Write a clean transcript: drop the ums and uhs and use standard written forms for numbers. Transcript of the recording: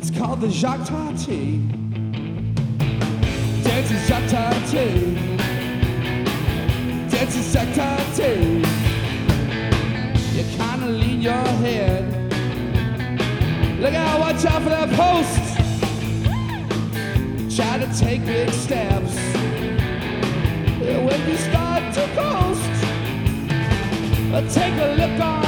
It's called the Jacques Tati. Dancing Jacques Tati. Dancing Jacques Tati. You kinda lean your head. Look out, watch out for that post. Try to take big steps. When you start to coast, take a look on